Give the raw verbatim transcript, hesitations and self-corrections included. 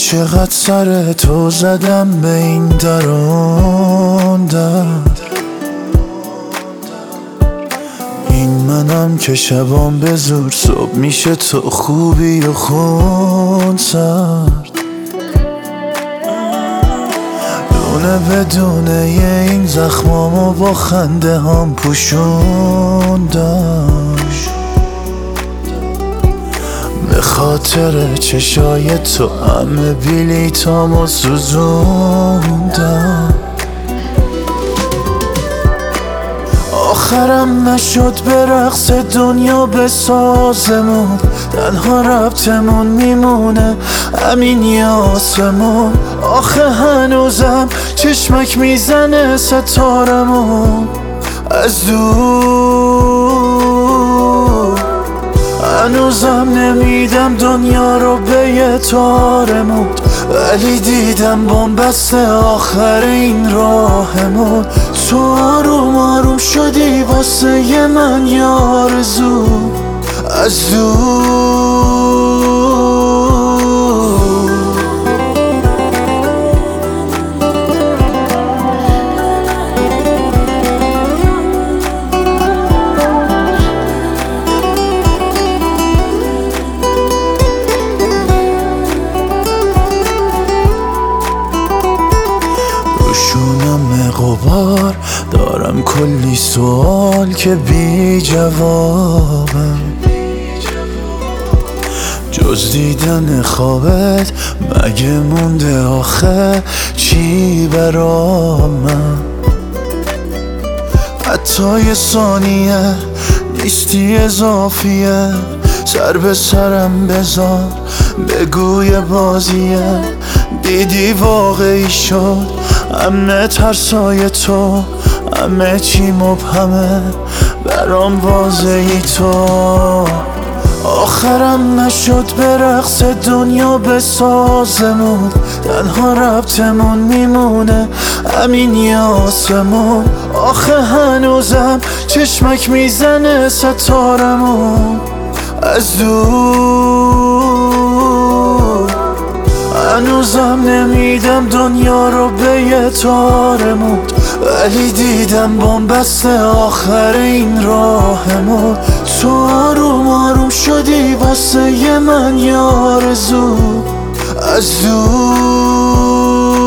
چقدر سر تو زدم به این درون در، این منم که شبام به زور صبح میشه تو خوبی و خون سرد، دونه بدونه این زخمامو با خنده هم پوشوندم، به خاطر چشای تو همه بلیطامو سوزوندم. آخرم نشد به رقص دنیا بسازمون، تنها ربطمون میمونه همین یه آسمون. آخه هنوزم چشمک میزنه ستارمون از دور، هنوزم نمیدم دنیا رو به یه تارمون، ولی دیدم بن‌بست آخر این راهمون. تو آروم آروم شدی واسه ی من یه آرزو از دور. روشونم غبار دارم کلی سوال که بی جوابم، جز دیدن خوابت مگه مونده آخه چی برامم؟ حتی یه ثانیه نیستی اضافیه، سر به سرم بذار بگوی بازیه. دیدی واقعی شد همه ترسای تو، همه چی مبهمه برام واضحی تو. آخرم نشد به رقص دنیا بسازمون، تنها ربطمون میمونه همین یه آسمون. آخه هنوزم چشمک میزنه ستارمون از دور، هنوزم نمیدم دنیا رو به یه تارمون، ولی دیدم بن‌بست آخر این راهمون. تو آروم آروم شدی واسه ی من یه آرزو از دور.